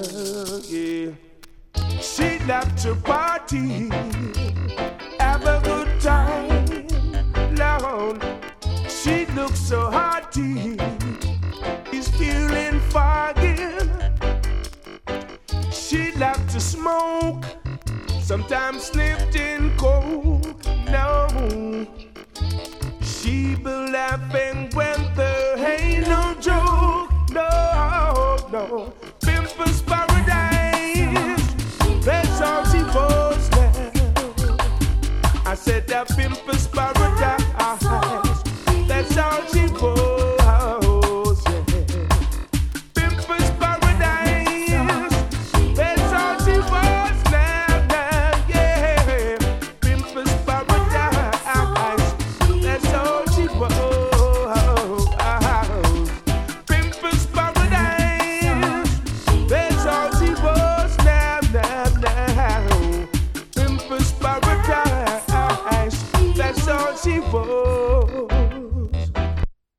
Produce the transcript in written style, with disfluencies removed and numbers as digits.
Yeah. She loved to party, have a good time, Lord. She looks so hearty, is feeling foggy. She loved to smoke, sometimes sniffed in coke. No, she be laughing when there ain't no joke. No, no. Pimpers Paradise, that's all she was now. I said that Pimpers Paradise, that's all she was. She was.